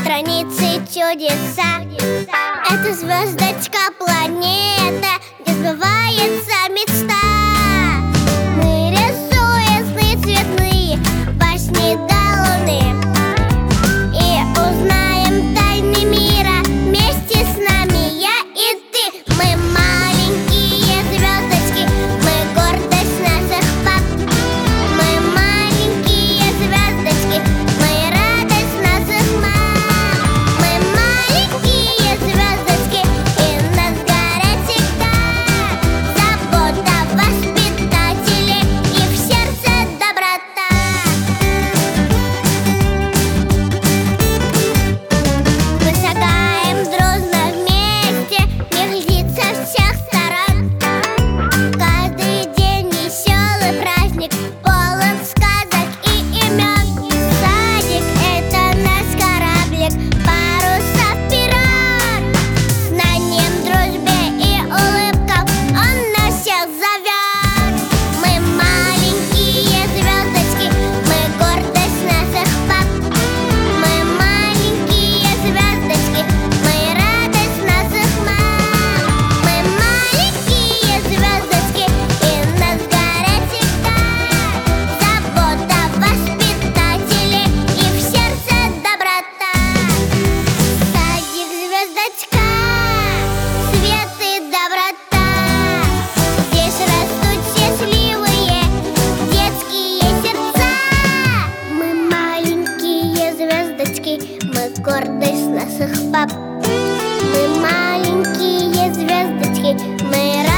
страницы чудеса. Это звездочка планета, где сбывается мечта. Мы рисуем сны цветные, башни до луны, и узнаем тайны мира вместе с нами, я и ты. Мы маленькие звездочки, мы гордость наших пап. Мы маленькие звездочки, мы радость наших мам. Мы маленькие звездочки, и нас горят всегда забота воспитателей и в сердце доброта. Мы шагаем дружно вместе, мир глядит со всех сторон. Каждый день веселый праздник, полон сказок и имен. Садик — это наш кораблик, паруса вперед. Знанием, дружбе и улыбкам он нас всех зовет. Мы маленькие звездочки, мы гордость наших пап. Мы маленькие звездочки, мы радость наших мам. Мы маленькие звездочки, и нас горят всегда забота воспитателей и в сердце доброта. Садик, звездочка, свет и доброта. Здесь растут счастливые детские сердца. Мы маленькие звездочки, мы гордость наших пап. Мы маленькие звездочки, мы